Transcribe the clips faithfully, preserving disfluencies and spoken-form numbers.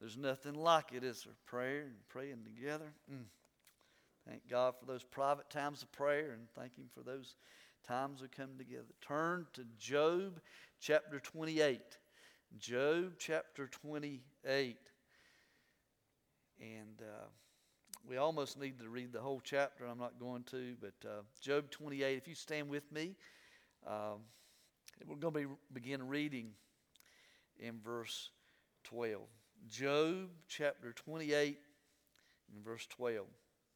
There's nothing like it, is there? Prayer and praying together. Mm. Thank God for those private times of prayer, and thank Him for those times we come together. Turn to Job chapter twenty-eight. Job chapter twenty-eight. And uh, we almost need to read the whole chapter. I'm not going to, but uh, Job twenty-eight, if you stand with me, um, we're going to be begin reading in verse twelve. Job chapter twenty-eight and verse twelve.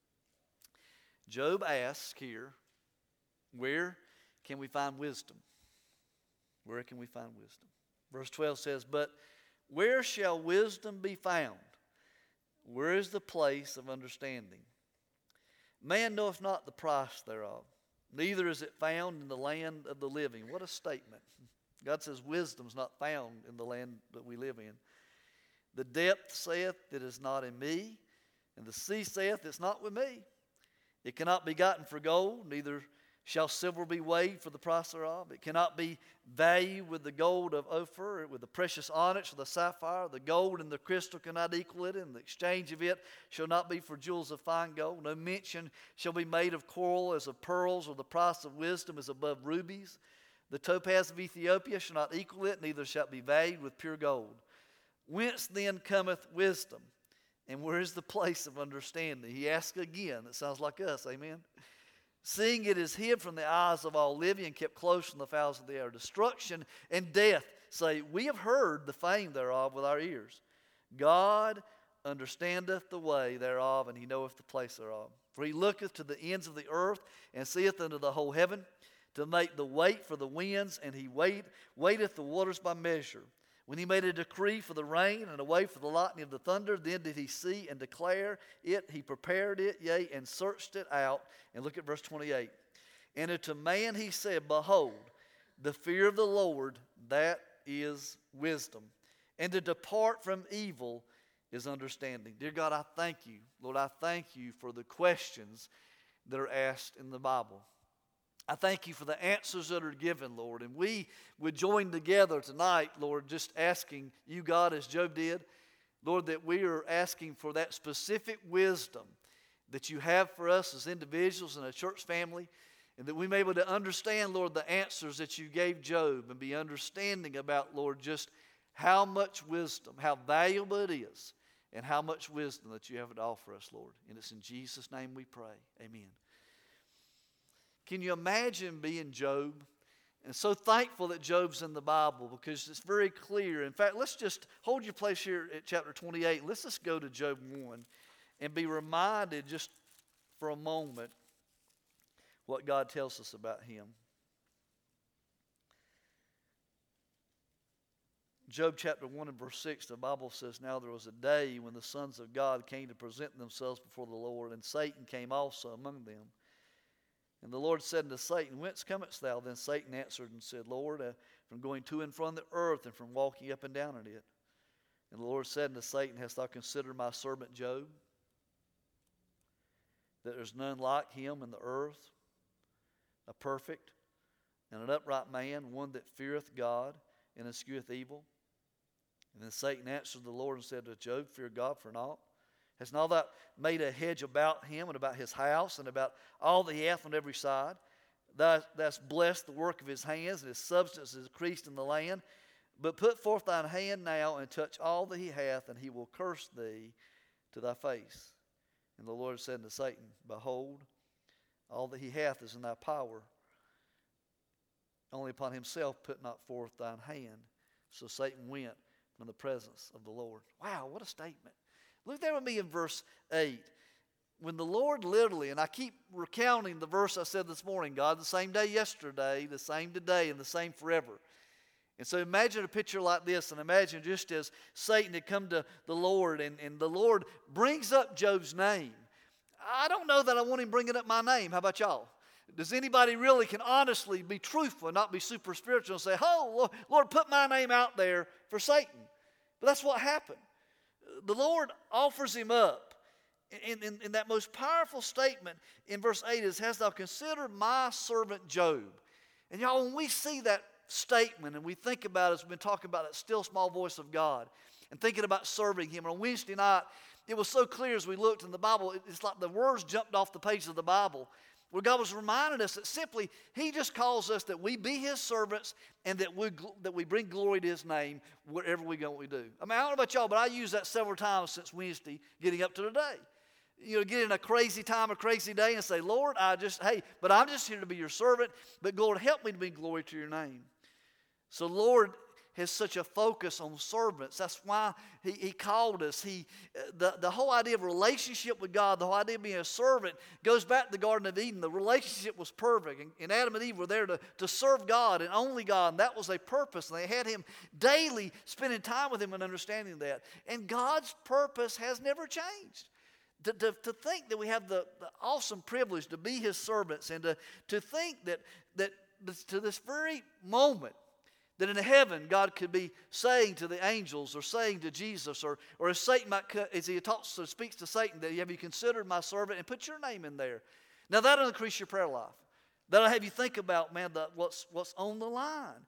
Job asks here, where can we find wisdom? Where can we find wisdom? Verse twelve says, but where shall wisdom be found? Where is the place of understanding? Man knoweth not the price thereof, neither is it found in the land of the living. What a statement. God says wisdom is not found in the land that we live in. The depth saith, it is not in me, and the sea saith, it's not with me. It cannot be gotten for gold, neither shall silver be weighed for the price thereof. It cannot be valued with the gold of Ophir, with the precious onyx or the sapphire. The gold and the crystal cannot equal it, and the exchange of it shall not be for jewels of fine gold. No mention shall be made of coral as of pearls, or the price of wisdom is above rubies. The topaz of Ethiopia shall not equal it, neither shall it be valued with pure gold. Whence then cometh wisdom? And where is the place of understanding? He asks again. It sounds like us, amen? Seeing it is hid from the eyes of all living and kept close from the fowls of the air. Destruction and death say, we have heard the fame thereof with our ears. God understandeth the way thereof, and He knoweth the place thereof. For He looketh to the ends of the earth, and seeth unto the whole heaven, to make the weight for the winds, and He wait, waiteth the waters by measure. When He made a decree for the rain and a way for the lightning of the thunder, then did He see and declare it. He prepared it, yea, and searched it out. And look at verse twenty-eight. And unto man He said, behold, the fear of the Lord, that is wisdom. And to depart from evil is understanding. Dear God, I thank You. Lord, I thank You for the questions that are asked in the Bible. I thank You for the answers that are given, Lord. And we would join together tonight, Lord, just asking You, God, as Job did, Lord, that we are asking for that specific wisdom that You have for us as individuals and a church family, and that we may be able to understand, Lord, the answers that You gave Job, and be understanding about, Lord, just how much wisdom, how valuable it is, and how much wisdom that You have to offer us, Lord. And it's in Jesus' name we pray. Amen. Can you imagine being Job? And so thankful that Job's in the Bible, because it's very clear. In fact, let's just hold your place here at chapter twenty-eight. Let's just go to Job one and be reminded just for a moment what God tells us about him. Job chapter one and verse six, the Bible says, now there was a day when the sons of God came to present themselves before the Lord, and Satan came also among them. And the Lord said unto Satan, whence comest thou? Then Satan answered and said, Lord, uh, from going to and from the earth, and from walking up and down in it. And the Lord said unto Satan, hast thou considered my servant Job? That there's none like him in the earth, a perfect and an upright man, one that feareth God and escheweth evil. And then Satan answered the Lord and said to Job, fear God for naught. Hast not thou made a hedge about him and about his house and about all that he hath on every side? Thou hast blessed the work of his hands, and his substance is increased in the land. But put forth thine hand now and touch all that he hath, and he will curse thee to thy face. And the Lord said unto Satan, behold, all that he hath is in thy power. Only upon himself put not forth thine hand. So Satan went from the presence of the Lord. Wow, what a statement. Look there with me in verse eight. When the Lord literally, and I keep recounting the verse I said this morning, God, the same day yesterday, the same today, and the same forever. And so imagine a picture like this, and imagine just as Satan had come to the Lord, and, and the Lord brings up Job's name. I don't know that I want him bringing up my name. How about y'all? Does anybody really can honestly be truthful and not be super spiritual and say, oh, Lord, Lord, put my name out there for Satan? But that's what happened. The Lord offers him up. In, in, in that most powerful statement in verse eight is, hast thou considered my servant Job? And y'all, when we see that statement and we think about it, as we've been talking about that still small voice of God, and thinking about serving Him. And on Wednesday night, it was so clear as we looked in the Bible, it's like the words jumped off the page of the Bible, where God was reminding us that simply He just calls us that we be His servants and that we, that we bring glory to His name wherever we go and we do. I mean, I don't know about y'all, but I used that several times since Wednesday getting up to today. You know, get in a crazy time, a crazy day and say, Lord, I just, hey, but I'm just here to be your servant, but Lord, help me to bring glory to your name. So Lord has such a focus on servants. That's why he, he called us. He, the, the whole idea of relationship with God, the whole idea of being a servant goes back to the Garden of Eden. The relationship was perfect. And, and Adam and Eve were there to, to serve God and only God. And that was a purpose. And they had Him daily spending time with Him and understanding that. And God's purpose has never changed. To, to, to think that we have the, the awesome privilege to be His servants, and to, to think that, that this, to this very moment, that in heaven, God could be saying to the angels or saying to Jesus, or, or as Satan might, as he talks or speaks to Satan, that have you considered my servant, and put your name in there. Now that'll increase your prayer life. That'll have you think about, man, the, what's, what's on the line.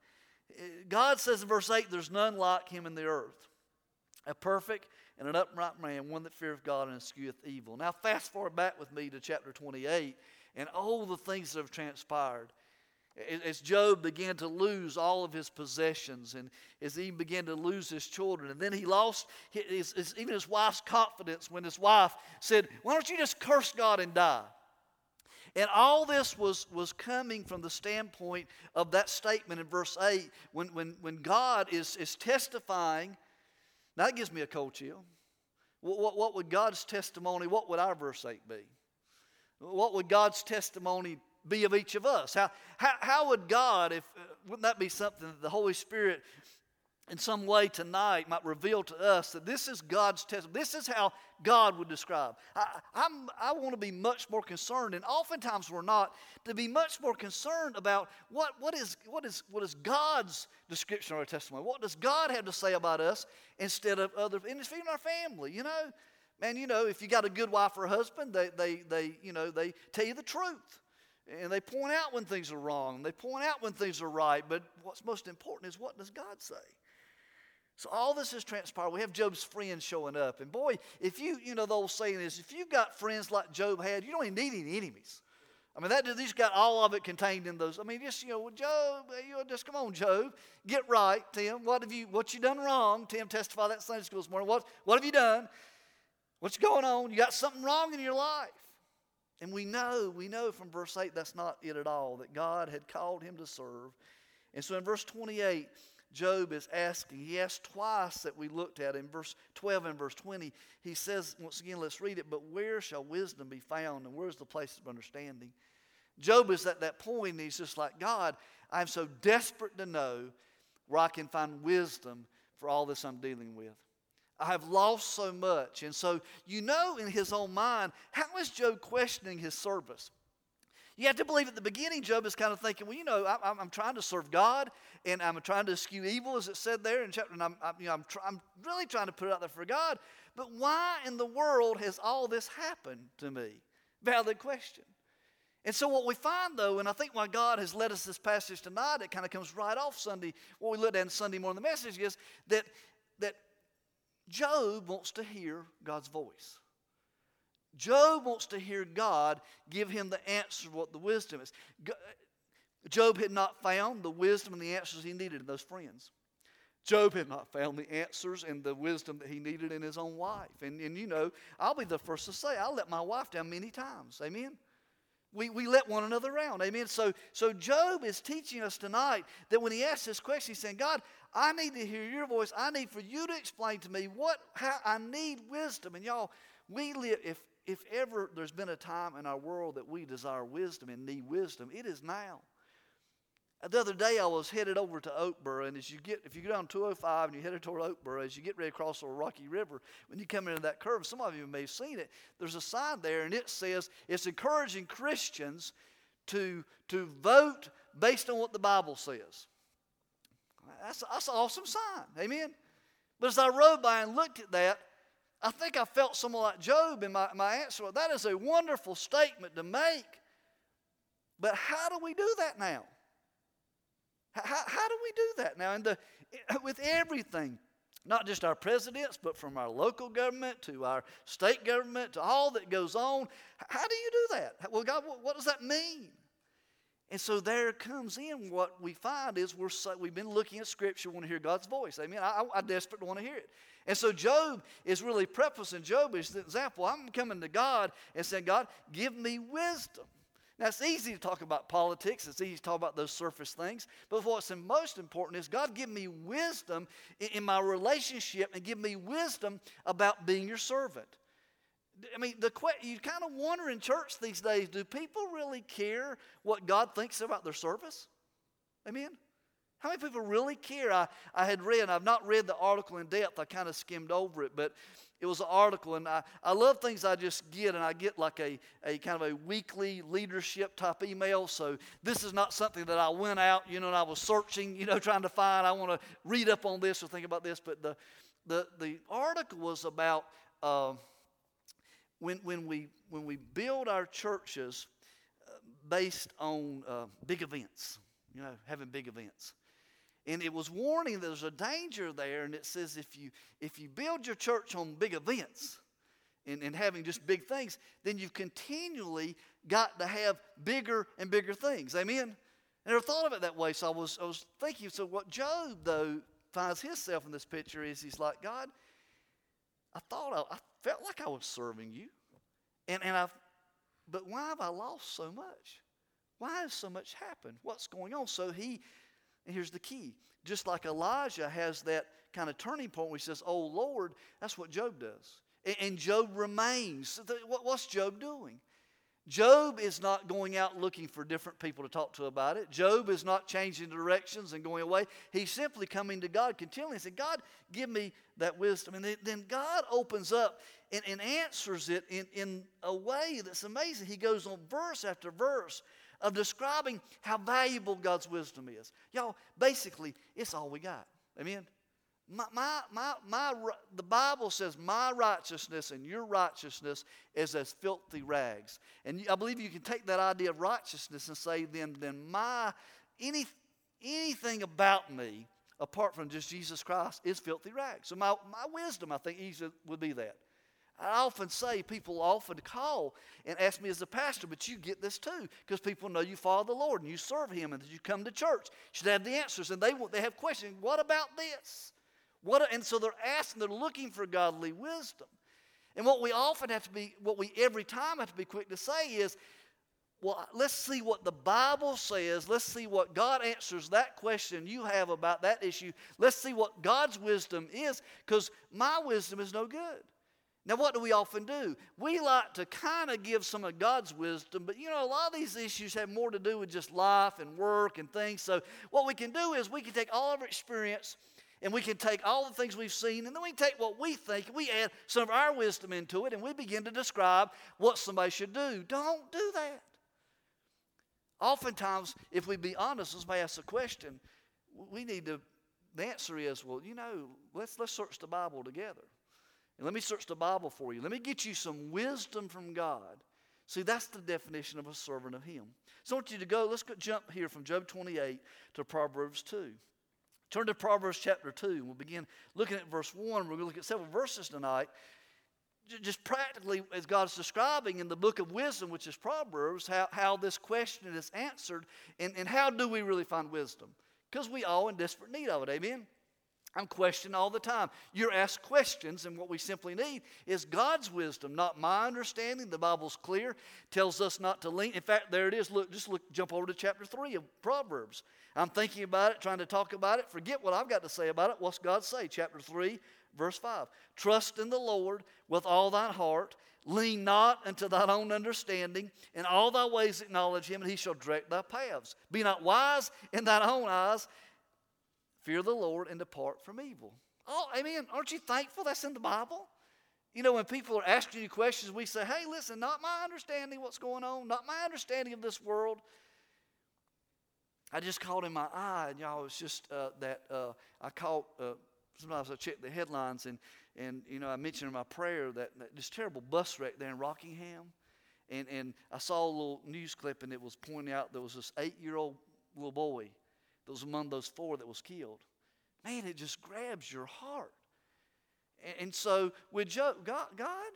God says in verse eight, there's none like Him in the earth, a perfect and an upright man, one that feareth God and escheweth evil. Now fast forward back with me to chapter twenty-eight, and all the things that have transpired. As Job began to lose all of his possessions, and as he began to lose his children, and then he lost his, his, even his wife's confidence when his wife said, why don't you just curse God and die? And all this was, was coming from the standpoint of that statement in verse eight, when, when, when God is, is testifying. Now that gives me a cold chill. What, what, what would God's testimony, what would our verse eight be? What would God's testimony be of each of us? How, how, how would God, if uh, wouldn't that be something that the Holy Spirit in some way tonight might reveal to us, that this is God's testimony? This is how God would describe. I, I'm, I want to be much more concerned, and oftentimes we're not, to be much more concerned about what, what, is, what, is, what is God's description of our testimony. What does God have to say about us instead of other, and it's even our family, you know. Man, you know, if you got a good wife or a husband, they, they, they, you know, they tell you the truth. And they point out when things are wrong. They point out when things are right. But what's most important is, what does God say? So all this has transpired. We have Job's friends showing up. And boy, if you, you know, the old saying is, if you've got friends like Job had, you don't even need any enemies. I mean, that he's got all of it contained in those. I mean, just, you know, well, Job, you know, just come on, Job. Get right, Tim. What have you, what you done wrong? Tim testified that Sunday school this morning. What, what have you done? What's going on? You got something wrong in your life. And we know, we know from verse eight that's not it at all, that God had called him to serve. And so in verse twenty-eight, Job is asking, he asked twice that we looked at in verse twelve and verse twenty. He says, once again, let's read it, but where shall wisdom be found, and where's the place of understanding? Job is at that point, and he's just like, God, I'm so desperate to know where I can find wisdom for all this I'm dealing with. I have lost so much. And so, you know, in his own mind, how is Job questioning his service? You have to believe at the beginning, Job is kind of thinking, well, you know, I, I'm trying to serve God, and I'm trying to eschew evil, as it said there in chapter, and I'm, I'm, you know, I'm, try, I'm really trying to put it out there for God. But why in the world has all this happened to me? Valid question. And so what we find, though, and I think why God has led us this passage tonight, it kind of comes right off Sunday, what we looked at in Sunday morning, the message is that, that Job wants to hear God's voice. Job wants to hear God give him the answer of what the wisdom is. Job had not found the wisdom and the answers he needed in those friends. Job had not found the answers and the wisdom that he needed in his own wife. And, and you know, I'll be the first to say, I let my wife down many times. Amen? We, we let one another down. Amen? So, so Job is teaching us tonight that when he asks this question, he's saying, God, I need to hear your voice. I need for you to explain to me what, how I need wisdom. And y'all, we live, if, if ever there's been a time in our world that we desire wisdom and need wisdom, it is now. The other day I was headed over to Oakboro, and as you get, if you go down two oh five and you headed toward Oakboro, as you get ready to cross the Rocky River, when you come into that curve, some of you may have seen it, there's a sign there, and it says it's encouraging Christians to, to vote based on what the Bible says. That's, that's an awesome sign. Amen? But as I rode by and looked at that, I think I felt somewhat like Job in my, my answer. That is a wonderful statement to make. But how do we do that now? How, how do we do that now? And the, with everything, Not just our presidents, but from our local government to our state government to all that goes on. How do you do that? Well, God, what does that mean? And so there comes in what we find is we're so, we've been looking at Scripture, want to hear God's voice. Amen. I, I desperately want to hear it. And so Job is really prefacing. Job is the example. I'm coming to God and saying, God, give me wisdom. Now, it's easy to talk about politics. It's easy to talk about those surface things. But what's most important is, God, give me wisdom in, in my relationship and give me wisdom about being your servant. I mean, the you kind of wonder in church these days, do people really care what God thinks about their service? Amen? How many people really care? I, I had read, and I've not read the article in depth. I kind of skimmed over it, but it was an article, and I, I love things I just get, and I get like a, a kind of a weekly leadership type email. So this is not something that I went out, you know, and I was searching, you know, trying to find, I want to read up on this or think about this. But the the, the article was about uh, when when we when we build our churches uh, based on uh, big events, you know, having big events. And it was warning that there's a danger there, and it says if you if you build your church on big events and, and having just big things, then you've continually got to have bigger and bigger things. Amen? I never thought of it that way, so I was I was thinking, so what Job, though, finds himself in this picture is he's like, God, I thought I, I felt like I was serving you. And and I've but why have I lost so much? Why has so much happened? What's going on? So he And here's the key. Just like Elijah has that kind of turning point where he says, oh, Lord, that's what Job does. And, and Job remains. What's Job doing? Job is not going out looking for different people to talk to about it. Job is not changing directions and going away. He's simply coming to God continually and saying, God, give me that wisdom. And then God opens up and, and answers it in, in a way that's amazing. He goes on verse after verse of describing how valuable God's wisdom is. Y'all, basically, it's all we got. Amen? My, my, my, my, the Bible says my righteousness and your righteousness is as filthy rags. And I believe you can take that idea of righteousness and say, then, then my, any, anything about me, apart from just Jesus Christ, is filthy rags. So my, my wisdom, I think, easily would be that. I often say, people often call and ask me as a pastor, but you get this too, because people know you follow the Lord and you serve Him and that you come to church. You should have the answers, and they they have questions. What about this? What? And so they're asking, they're looking for godly wisdom. And what we often have to be, what we every time have to be quick to say is, well, let's see what the Bible says. Let's see what God answers that question you have about that issue. Let's see what God's wisdom is, because my wisdom is no good. Now, what do we often do? We like to kind of give some of God's wisdom, but, you know, a lot of these issues have more to do with just life and work and things. So what we can do is we can take all of our experience and we can take all the things we've seen, and then we can take what we think, and we add some of our wisdom into it, and we begin to describe what somebody should do. Don't do that. Oftentimes, if we be honest, as somebody asks a question, we need to, the answer is, well, you know, let's let's search the Bible together. And let me search the Bible for you. Let me get you some wisdom from God. See, that's the definition of a servant of Him. So I want you to go, let's go, jump here from Job twenty-eight to Proverbs two. Turn to Proverbs chapter two, and we'll begin looking at verse one. We're going to look at several verses tonight. Just practically, as God's describing in the book of wisdom, which is Proverbs, how, how this question is answered, and, and how do we really find wisdom? Because we all in desperate need of it, amen? I'm questioned all the time. You're asked questions, and what we simply need is God's wisdom, not my understanding. The Bible's clear, tells us not to lean. In fact, there it is. Look, just look, jump over to chapter three of Proverbs. I'm thinking about it, trying to talk about it. Forget what I've got to say about it. What's God say? Chapter three, verse five. Trust in the Lord with all thine heart. Lean not unto thine own understanding. In all thy ways acknowledge Him, and He shall direct thy paths. Be not wise in thine own eyes. Fear the Lord and depart from evil. Oh, amen. Aren't you thankful that's in the Bible? You know, when people are asking you questions, we say, hey, listen, not my understanding what's going on, not my understanding of this world. I just caught in my eye, and y'all, it's just uh, that uh, I caught, uh, sometimes I check the headlines, and, and you know, I mentioned in my prayer that, that this terrible bus wreck there in Rockingham. And, and I saw a little news clip, and it was pointing out there was this eight-year-old little boy that was among those four that was killed. Man, it just grabs your heart. And, and so with Job, God, God,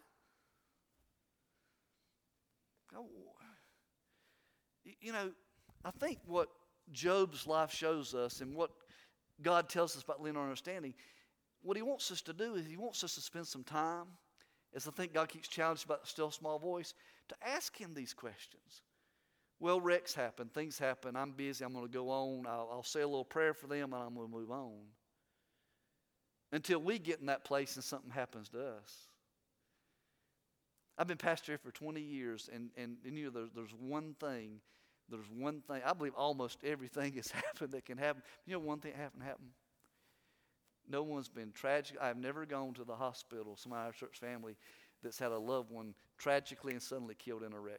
God, you know, I think what Job's life shows us and what God tells us about leaning on understanding, what he wants us to do is he wants us to spend some time, as I think God keeps challenging about the still small voice, to ask him these questions. Well, wrecks happen, things happen, I'm busy, I'm going to go on, I'll, I'll say a little prayer for them, and I'm going to move on. Until we get in that place and something happens to us. I've been pastor here for twenty years, and, and, and you know, there's, there's one thing, there's one thing, I believe almost everything has happened that can happen. You know one thing that happened, happened? No one's been tragic. I've never gone to the hospital, somebody in our church family that's had a loved one tragically and suddenly killed in a wreck.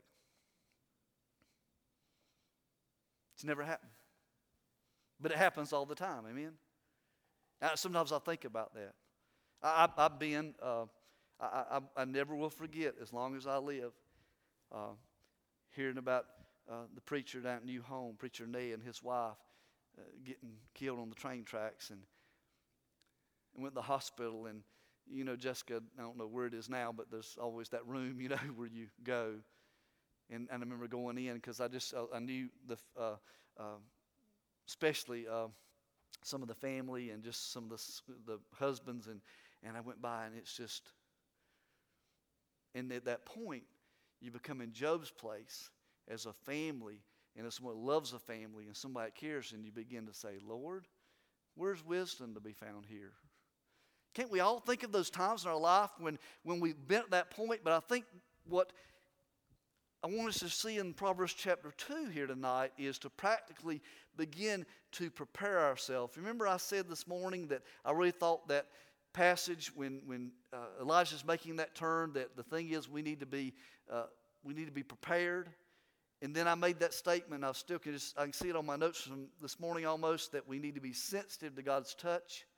It's never happened. But it happens all the time, amen? Now, sometimes I think about that. I, I, I've been, uh, I, I, I never will forget as long as I live, uh, hearing about uh, the preacher down at New Home, Preacher Ned and his wife uh, getting killed on the train tracks, and, and went to the hospital. And, you know, Jessica, I don't know where it is now, but there's always that room, you know, where you go. And, and I remember going in because I just, I, I knew the, uh, uh, especially uh, some of the family and just some of the, the husbands, and, and I went by, and it's just, and at that point, you become in Job's place as a family, and as someone who loves a family and somebody that cares, and you begin to say, Lord, where's wisdom to be found here? Can't we all think of those times in our life when, when we've been at that point? But I think what I want us to see in Proverbs chapter two here tonight is to practically begin to prepare ourselves. Remember I said this morning that I really thought that passage when, when uh, Elijah's making that turn, that the thing is we need to be uh, we need to be prepared. And then I made that statement, I still can just I can see it on my notes from this morning almost, that we need to be sensitive to God's touch.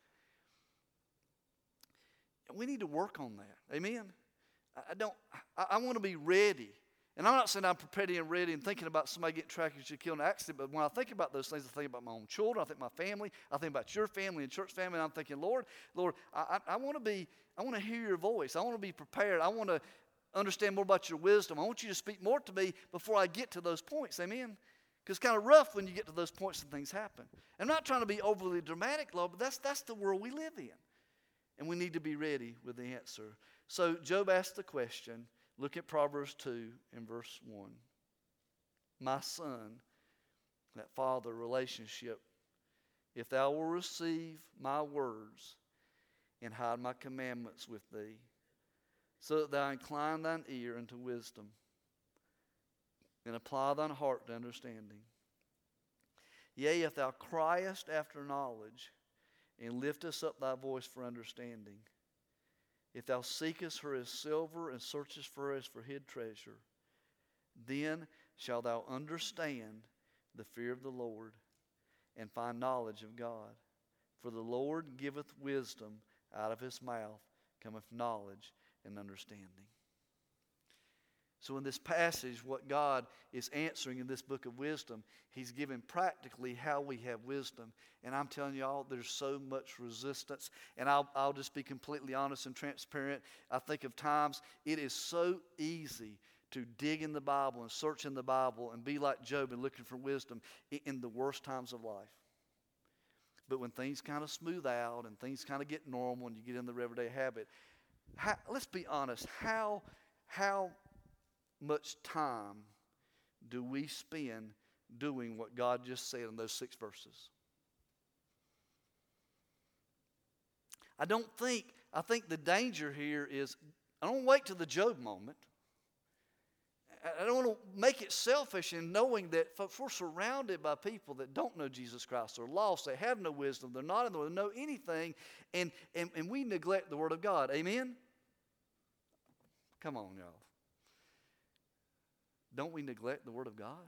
We need to work on that. Amen. I don't I, I want to be ready. And I'm not saying I'm prepared and ready and thinking about somebody getting tragically killed in an accident, but when I think about those things, I think about my own children, I think my family, I think about your family and church family, and I'm thinking, Lord, Lord, I, I, I want to be, I want to hear your voice. I want to be prepared. I want to understand more about your wisdom. I want you to speak more to me before I get to those points. Amen? Because it's kind of rough when you get to those points and things happen. I'm not trying to be overly dramatic, Lord, but that's, that's the world we live in. And we need to be ready with the answer. So Job asked the question. Look at Proverbs two and verse one. My son, that father relationship, if thou wilt receive my words and hide my commandments with thee, so that thou incline thine ear unto wisdom and apply thine heart to understanding. Yea, if thou criest after knowledge and liftest up thy voice for understanding, if thou seekest her as silver and searchest for her as for hid treasure, then shalt thou understand the fear of the Lord and find knowledge of God. For the Lord giveth wisdom, out of his mouth cometh knowledge and understanding. So in this passage, what God is answering in this book of wisdom, he's giving practically how we have wisdom. And I'm telling you all, there's so much resistance. And I'll, I'll just be completely honest and transparent. I think of times it is so easy to dig in the Bible and search in the Bible and be like Job and looking for wisdom in the worst times of life. But when things kind of smooth out and things kind of get normal and you get in the everyday habit, how, let's be honest, how how much time do we spend doing what God just said in those six verses? I don't think, I think the danger here is, I don't wait till the Job moment. I don't want to make it selfish in knowing that folks, we're surrounded by people that don't know Jesus Christ. They're lost. They have no wisdom. They're not in the world. They know anything. And, and, and we neglect the Word of God. Amen? Come on, y'all. Don't we neglect the Word of God?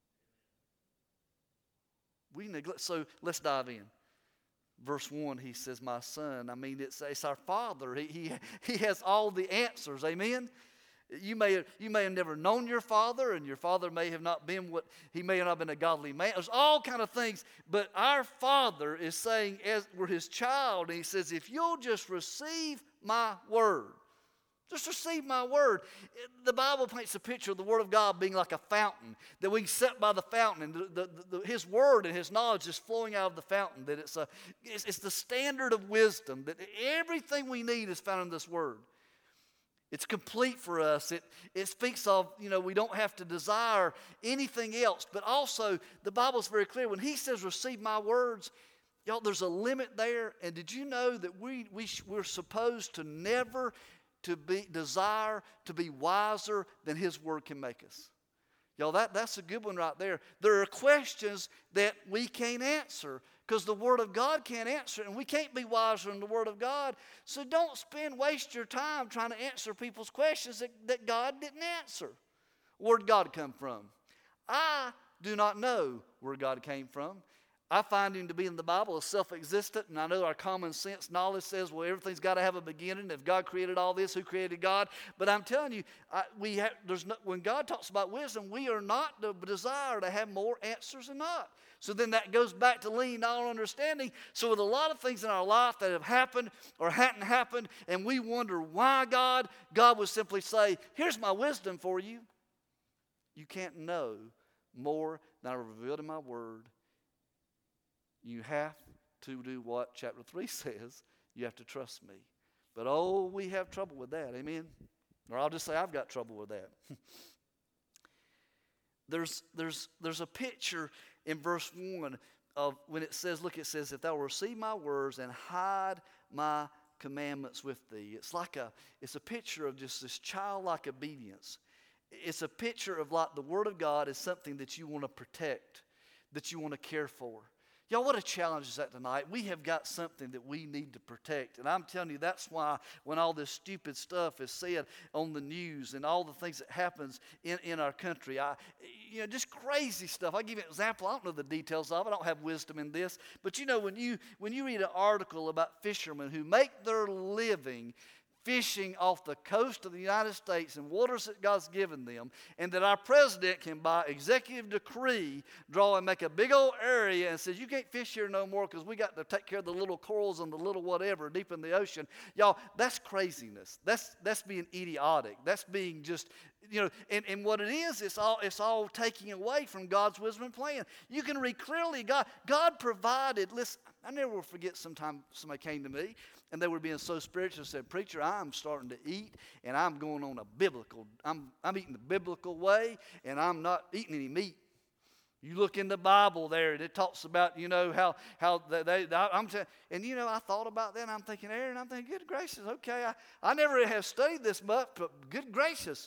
We neglect. So let's dive in. Verse one, he says, my son. I mean, it's, it's our Father. He, he, he has all the answers. Amen? You may, have, you may have never known your father, and your father may have not been what, he may have not been a godly man. There's all kind of things. But our Father is saying, as we're his child, and he says, if you'll just receive my word, just receive my word. The Bible paints a picture of the word of God being like a fountain, that we can sit by the fountain, and the, the, the, his word and his knowledge is flowing out of the fountain, that it's, a, it's, it's the standard of wisdom, that everything we need is found in this word. It's complete for us. It, it speaks of, you know, we don't have to desire anything else. But also, the Bible's very clear. When he says, receive my words, y'all, there's a limit there. And did you know that we, we, we're supposed to never to be desire to be wiser than his word can make us? Y'all, that, that's a good one right there. There are questions that we can't answer because the Word of God can't answer it, and we can't be wiser than the Word of God. So don't spend, waste your time trying to answer people's questions that, that God didn't answer. Where'd God come from? I do not know where God came from. I find him to be in the Bible as self-existent, and I know our common sense knowledge says, well, everything's got to have a beginning. If God created all this, who created God? But I'm telling you, I, we have, there's no, when God talks about wisdom, we are not the desire to have more answers than not. So then that goes back to leaning on understanding. So with a lot of things in our life that have happened or hadn't happened, and we wonder why God, God would simply say, here's my wisdom for you. You can't know more than I revealed in my word. You have to do what chapter three says. You have to trust me. But oh, we have trouble with that. Amen? Or I'll just say I've got trouble with that. there's, there's, there's a picture in verse one of when it says, look, it says, if thou will receive my words and hide my commandments with thee. It's like a, it's a picture of just this childlike obedience. It's a picture of like the Word of God is something that you want to protect, that you want to care for. Y'all, what a challenge is that tonight? We have got something that we need to protect. And I'm telling you, that's why when all this stupid stuff is said on the news and all the things that happens in, in our country, I, you know, just crazy stuff. I'll give you an example. I don't know the details of it. I don't have wisdom in this. But you know, when you, when you read an article about fishermen who make their living fishing off the coast of the United States in waters that God's given them, and that our president can by executive decree draw and make a big old area and says you can't fish here no more because we got to take care of the little corals and the little whatever deep in the ocean. Y'all, that's craziness. That's that's being idiotic. That's being just, you know, and, and what it is, it's all it's all taking away from God's wisdom and plan. You can read clearly God God provided. Listen, I never will forget. Sometime somebody came to me and they were being so spiritual and said, preacher, I'm starting to eat and I'm going on a biblical, I'm I'm eating the biblical way and I'm not eating any meat. You look in the Bible there and it talks about, you know, how how they, they I'm t- and you know, I thought about that and I'm thinking, Aaron, I'm thinking, good gracious, okay, I, I never have studied this much, but good gracious,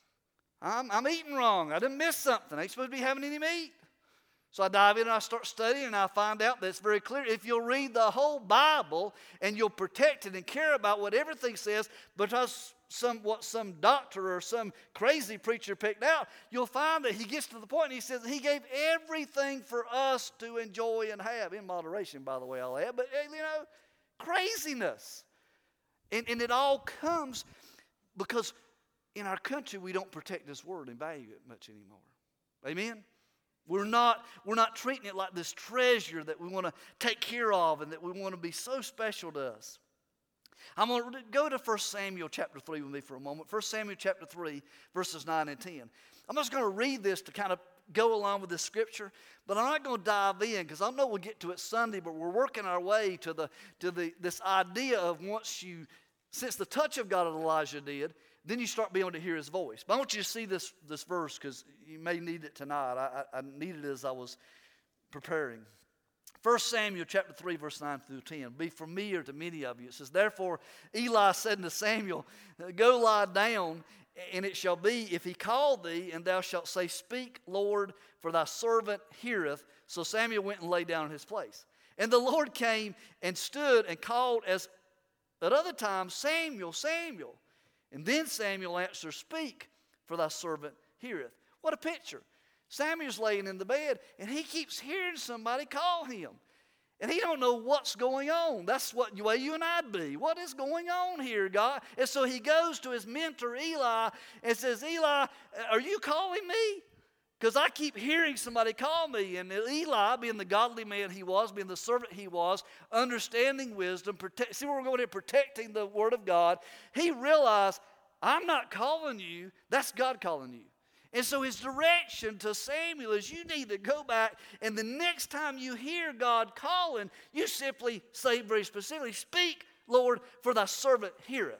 I'm I'm eating wrong. I didn't miss something. I ain't supposed to be having any meat. So I dive in and I start studying and I find out that it's very clear. If you'll read the whole Bible and you'll protect it and care about what everything says, because some what some doctor or some crazy preacher picked out, you'll find that he gets to the point and he says he gave everything for us to enjoy and have, in moderation, by the way, I'll add, but you know, craziness. And, and it all comes because in our country we don't protect this word and value it much anymore. Amen? We're not, we're not treating it like this treasure that we want to take care of and that we want to be so special to us. I'm going to go to First Samuel chapter three with me for a moment. First Samuel chapter three, verses nine and ten. I'm just going to read this to kind of go along with this scripture, but I'm not going to dive in because I know we'll get to it Sunday, but we're working our way to the to the this idea of once you, since the touch of God that Elijah did, then you start being able to hear his voice. But I want you to see this, this verse because you may need it tonight. I, I, I needed it as I was preparing. First Samuel chapter three, verse nine through ten. Be familiar to many of you. It says, therefore Eli said unto Samuel, go lie down, and it shall be, if he call thee, and thou shalt say, speak, Lord, for thy servant heareth. So Samuel went and lay down in his place. And the Lord came and stood and called as at other times, Samuel, Samuel. And then Samuel answered, speak, for thy servant heareth. What a picture. Samuel's laying in the bed, and he keeps hearing somebody call him. And he don't know what's going on. That's what the way you and I'd be. What is going on here, God? And so he goes to his mentor, Eli, and says, Eli, are you calling me? Because I keep hearing somebody call me. And Eli, being the godly man he was, being the servant he was, understanding wisdom, protect, see where we're going to protecting the word of God, he realized, I'm not calling you, that's God calling you. And so his direction to Samuel is you need to go back, and the next time you hear God calling, you simply say very specifically, speak, Lord, for thy servant heareth.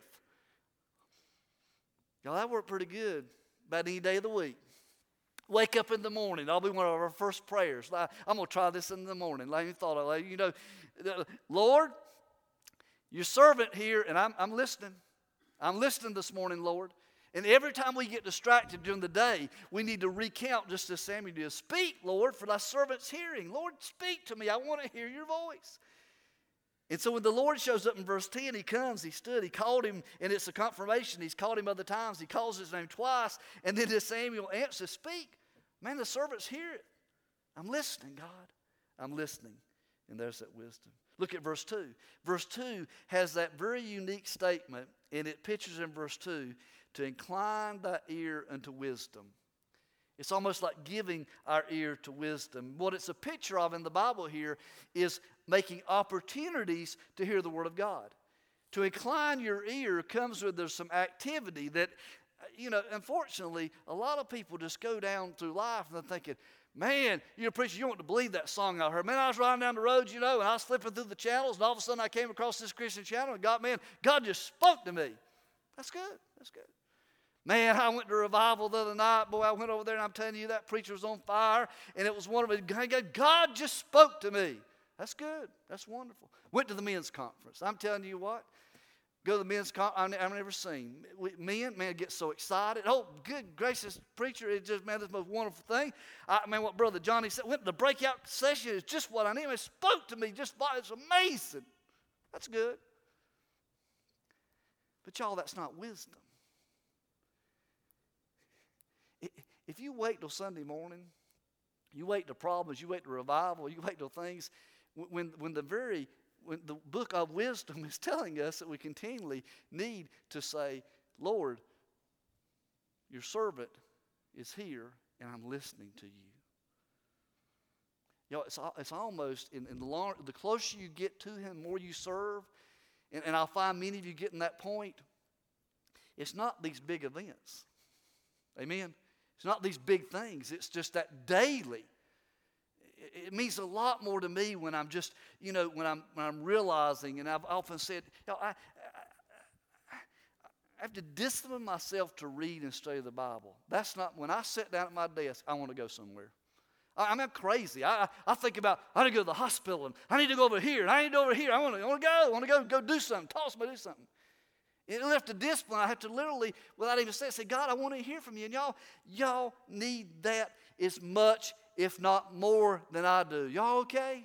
Y'all, that worked pretty good about any day of the week. Wake up in the morning. That'll be one of our first prayers. I'm going to try this in the morning. Like you thought, like, you know, Lord, your servant here, and I'm, I'm listening. I'm listening this morning, Lord. And every time we get distracted during the day, we need to recount just as Samuel did. Speak, Lord, for thy servant's hearing. Lord, speak to me. I want to hear your voice. And so when the Lord shows up in verse ten, he comes, he stood, he called him, and it's a confirmation. He's called him other times. He calls his name twice, and then as Samuel answers, speak. Man, the servants hear it. I'm listening, God. I'm listening. And there's that wisdom. Look at verse two. Verse two has that very unique statement, and it pictures in verse two, to incline thy ear unto wisdom. It's almost like giving our ear to wisdom. What it's a picture of in the Bible here is making opportunities to hear the Word of God. To incline your ear comes with there's some activity that, you know, unfortunately, a lot of people just go down through life and they're thinking, man, you're a preacher, you want to believe that song I heard. Man, I was riding down the road, you know, and I was flipping through the channels, and all of a sudden I came across this Christian channel, and God, man, God just spoke to me. That's good. That's good. Man, I went to revival the other night. Boy, I went over there, and I'm telling you, that preacher was on fire, and it was one of them. God just spoke to me. That's good. That's wonderful. Went to the men's conference. I'm telling you what, go to the men's conference. I've never seen men, man, get so excited. Oh, good gracious preacher, it just, man, this is the most wonderful thing. I mean, what Brother Johnny said, went to the breakout session is just what I need. It spoke to me just like it's amazing. That's good. But y'all, that's not wisdom. If you wait till Sunday morning, you wait till problems, you wait till revival, you wait till things, when, when the very, when the book of wisdom is telling us that we continually need to say, Lord, your servant is here and I'm listening to you. You know, it's, it's almost, in, in the, long, the closer you get to him, the more you serve, and, and I'll find many of you getting that point, it's not these big events. Amen? It's not these big things. It's just that daily. It means a lot more to me when I'm just, you know, when I'm when I'm realizing, and I've often said, you know, I, I, I have to discipline myself to read and study the Bible. That's not, when I sit down at my desk, I want to go somewhere. I, I'm not crazy. I, I think about, I need to go to the hospital, and I need to go over here, and I need to go over here. I want to, I want to go. I want to go, go do something. Toss me, do something. You don't have to discipline. I have to literally, without even saying, say, God, I want to hear from you. And y'all, y'all need that as much, if not more, than I do. Y'all okay?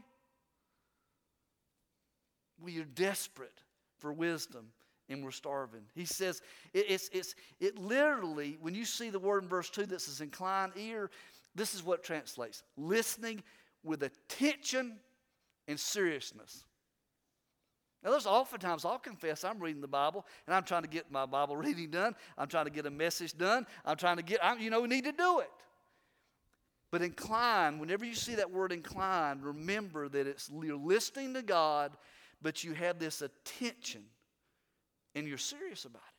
We are desperate for wisdom, and we're starving. He says, it, it's, it's, it literally, when you see the word in verse two that says incline ear, this is what it translates. Listening with attention and seriousness. Now, there's oftentimes, I'll confess, I'm reading the Bible, and I'm trying to get my Bible reading done. I'm trying to get a message done. I'm trying to get, I'm, you know, we need to do it. But incline, whenever you see that word incline, remember that it's you're listening to God, but you have this attention, and you're serious about it.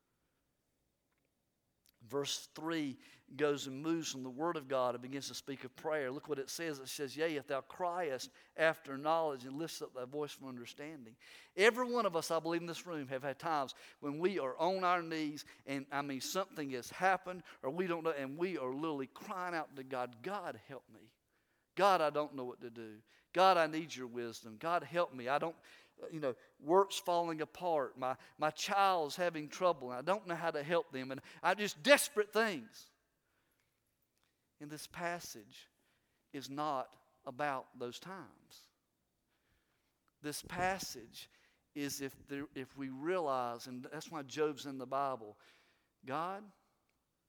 Verse three goes and moves from the Word of God and begins to speak of prayer. Look what it says. It says, yea, if thou criest after knowledge and lift up thy voice from understanding. Every one of us, I believe, in this room have had times when we are on our knees and, I mean, something has happened or we don't know, and we are literally crying out to God, God, help me. God, I don't know what to do. God, I need your wisdom. God, help me. I don't, you know, work's falling apart. My, my child's having trouble, and I don't know how to help them. And I'm just desperate things. And this passage is not about those times. This passage is if there, if we realize, and that's why Job's in the Bible, God,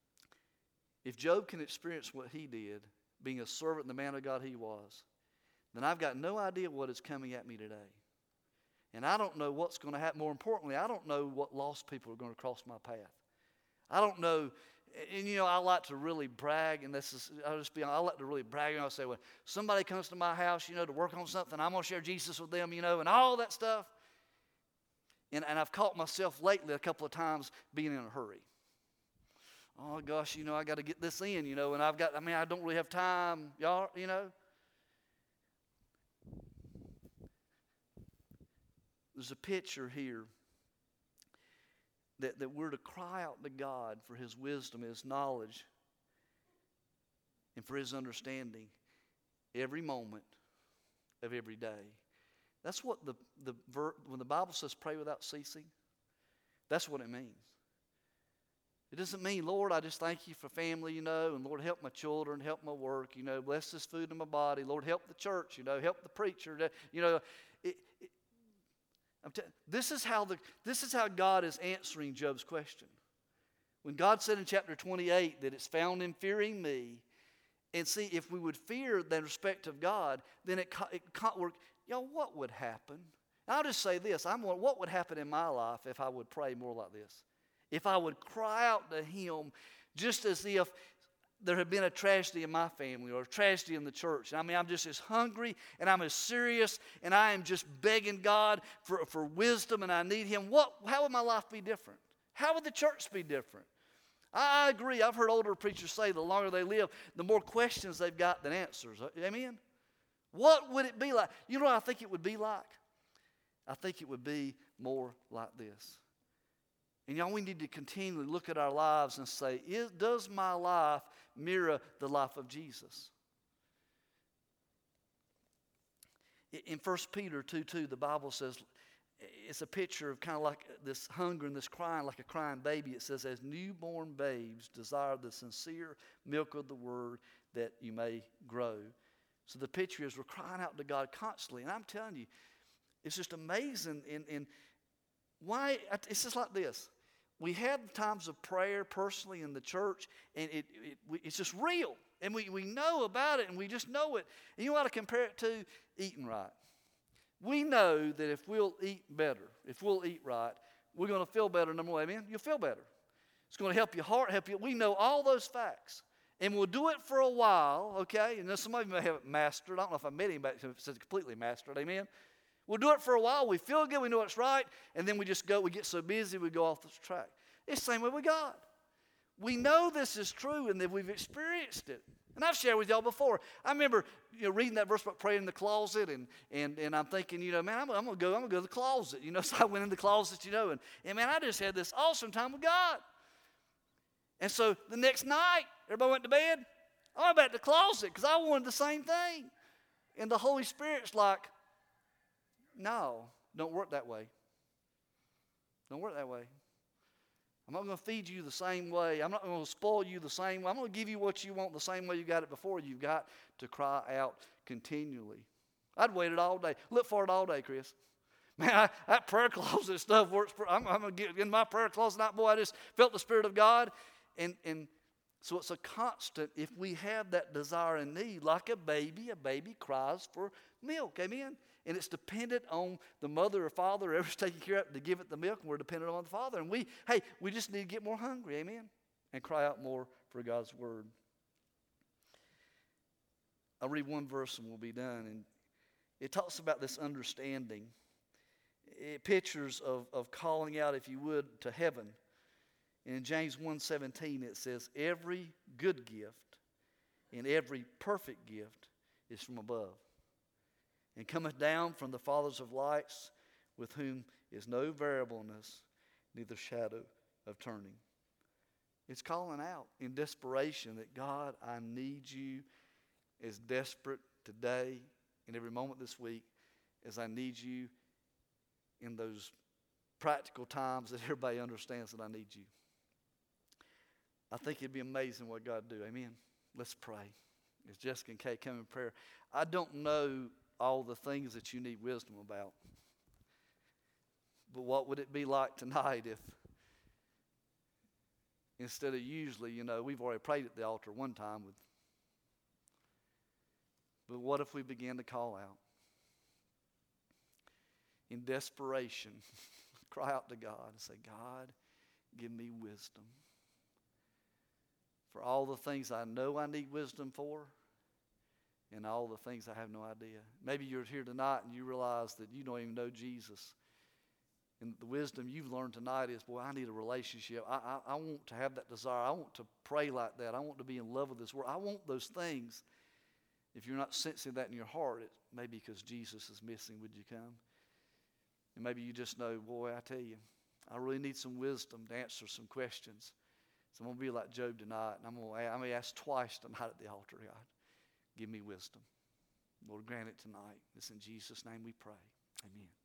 if Job can experience what he did, being a servant and the man of God he was, then I've got no idea what is coming at me today. And I don't know what's going to happen. More importantly, I don't know what lost people are going to cross my path. I don't know. And, you know, I like to really brag, and this is, I'll just be honest, I like to really brag, and I'll say, well, somebody comes to my house, you know, to work on something, I'm going to share Jesus with them, you know, and all that stuff. And, and I've caught myself lately a couple of times being in a hurry. Oh, gosh, you know, I got to get this in, you know, and I've got, I mean, I don't really have time, y'all, you know. There's a picture here that, that we're to cry out to God for His wisdom, His knowledge, and for His understanding every moment of every day. That's what the, the when the Bible says pray without ceasing, that's what it means. It doesn't mean, Lord, I just thank you for family, you know, and Lord, help my children, help my work, you know, bless this food in my body. Lord, help the church, you know, help the preacher, you know. It, it, I'm t- this is how the this is how God is answering Job's question. When God said in chapter twenty-eight that it's found in fearing me, and see, if we would fear the respect of God, then it, it can't work. You know, what would happen? And I'll just say this. I'm what would happen in my life if I would pray more like this? If I would cry out to Him just as if there had been a tragedy in my family or a tragedy in the church. I mean, I'm just as hungry and I'm as serious and I am just begging God for, for wisdom and I need Him. What? How would my life be different? How would the church be different? I agree. I've heard older preachers say the longer they live, the more questions they've got than answers. Amen? What would it be like? You know what I think it would be like? I think it would be more like this. And y'all, we need to continually look at our lives and say, is, does my life mirror the life of Jesus? In First Peter two two, the Bible says, it's a picture of kind of like this hunger and this crying, like a crying baby. It says, as newborn babes desire the sincere milk of the word that you may grow. So the picture is we're crying out to God constantly. And I'm telling you, it's just amazing in, in why, it's just like this. We have times of prayer personally in the church, and it, it it's just real. And we, we know about it, and we just know it. And you know what to compare it to? Eating right. We know that if we'll eat better, if we'll eat right, we're going to feel better. Number one, amen? You'll feel better. It's going to help your heart, help you. We know all those facts. And we'll do it for a while, okay? And some of you may have it mastered. I don't know if I met anybody who says completely mastered, amen? We'll do it for a while. We feel good. We know it's right. And then we just go. We get so busy, we go off the track. It's the same way with God. We know this is true and that we've experienced it. And I've shared with y'all before. I remember, you know, reading that verse about praying in the closet, and and and I'm thinking, you know, man, I'm, I'm gonna go. I'm gonna go to the closet. You know, so I went in the closet, you know, and and man, I just had this awesome time with God. And so the next night, everybody went to bed. I went back to the closet because I wanted the same thing. And the Holy Spirit's like, no, don't work that way. Don't work that way. I'm not going to feed you the same way. I'm not going to spoil you the same way. I'm going to give you what you want the same way you got it before. You've got to cry out continually. I'd waited all day. Look for it all day, Chris. Man, I, that prayer closet stuff works. I'm, I'm going to get in my prayer closet night. Boy, I just felt the Spirit of God. And, and so it's a constant. If we have that desire and need, like a baby, a baby cries for milk. Amen? And it's dependent on the mother or father, whoever's taking care of it, to give it the milk, and we're dependent on the Father. And we, hey, we just need to get more hungry, amen, and cry out more for God's word. I'll read one verse and we'll be done. And it talks about this understanding. It pictures of, of calling out, if you would, to heaven. And in James one seventeen it says, every good gift and every perfect gift is from above, and cometh down from the fathers of lights, with whom is no variableness, neither shadow of turning. It's calling out in desperation that, God, I need you as desperate today and every moment this week as I need you in those practical times that everybody understands that I need you. I think it'd be amazing what God would do. Amen. Let's pray. As Jessica and Kay come in prayer, I don't know all the things that you need wisdom about. But what would it be like tonight if instead of usually, you know, we've already prayed at the altar one time with, But what if we began to call out? In desperation, cry out to God and say, God, give me wisdom. For all the things I know I need wisdom for, and all the things I have no idea. Maybe you're here tonight and you realize that you don't even know Jesus. And the wisdom you've learned tonight is, boy, I need a relationship. I, I, I want to have that desire. I want to pray like that. I want to be in love with this world. I want those things. If you're not sensing that in your heart, it may be because Jesus is missing. Would you come? And maybe you just know, boy, I tell you, I really need some wisdom to answer some questions. So I'm going to be like Job tonight, and I'm going to, I'm going to ask twice tonight at the altar, God, give me wisdom. Lord, grant it tonight. It's in Jesus' name we pray. Amen.